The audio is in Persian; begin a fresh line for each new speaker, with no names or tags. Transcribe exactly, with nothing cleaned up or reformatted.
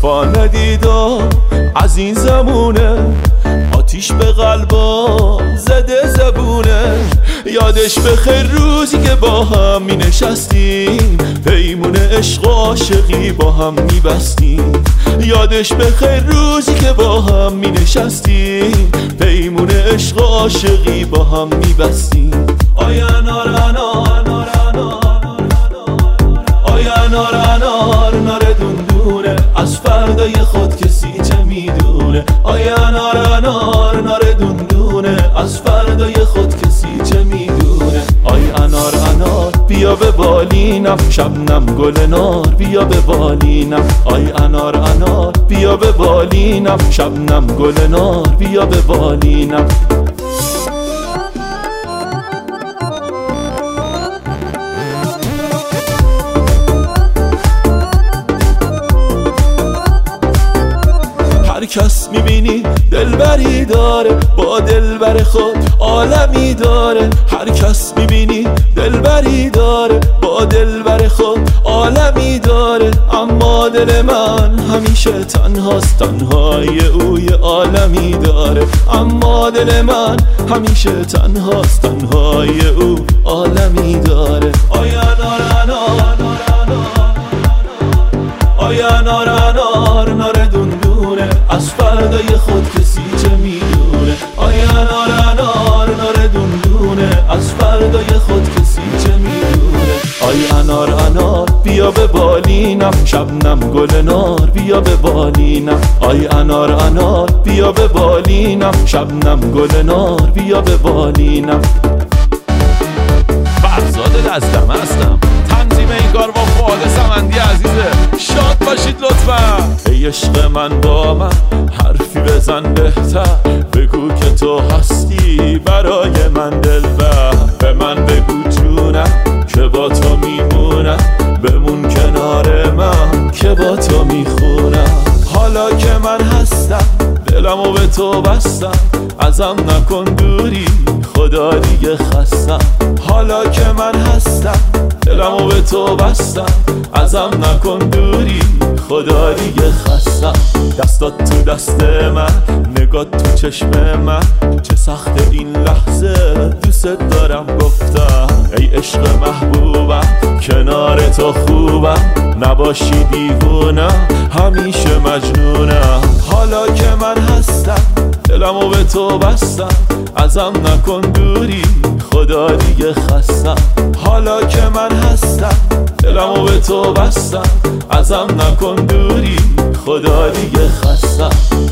وفا ندیدم از این زمونه، آتیش به قلبا زده زبونه. یادش بخیر روزی که با هم می نشستیم، پیمون عشق و عاشقی با هم می بستیم. یادش بخیر روزی که با هم می نشستیم، پیمون عشق و عاشقی با هم می بستیم. آی انار انار آی انار انار نار دندونه، از فردای خود کسی چه میدونه. آی انار انار نار دندونه، از فردای خود کسی چه میدونه. آی انار انار بیا به بالینم، شبنم گل نار بیا به بالینم. آی انار انار بیا به بالینم، شبنم گل نار بیا به بالینم. هر کس میبینی دلبری داره، با دلبر خود عالمی داره. هر کس میبینی دلبری داره، با دلبر خود عالمی داره. اما دل من همیشه تنهاست، تنهای او یه عالمی داره. اما دل من همیشه تنهاست، تنهای او عالمی داره. آی انار انار آی انار انار نار دندونه، از فردای خود کسی چه میدونه. آی انار انار نار دندونه، از فردای خود کسی چه میدونه. آی انار انار بیا به بالینم، شبنم گل نار بیا به بالینم. آی انار انار بیا به بالینم، شبنم گل نار بیا به بالینم.
فرزاد لزدمه هستم، تنظیم این کار با فعال سمندی عزیزه. شاد باشید لطفا.
ای عشق من با من حرفی بزن بهتر، بگو که تو هستی برای من دلبر. به من بگو جونم که با تو میمونم، بمون کنار من که با تو میخونم. حالا که من هستم دلمو به تو بستم، ازم نکن دوری خدا دیگه خستم. حالا که من هستم دلمو به تو بستم، ازم نکن دوری خدا دیگه خستم. دستات تو دست من، نگات تو چشم من، چه سخت این لحظه دوست دارم گفتم. ای عشق محبوبم کنار تو خوبم، نباشی دیوونم همیشه مجنونم. حالا که من هستم دلمو به تو بستم، ازم نکن دوری خدا دیگه خستم. حالا که من هستم دلمو به تو بستم، ازم نکن دوری خدا دیگه خستم.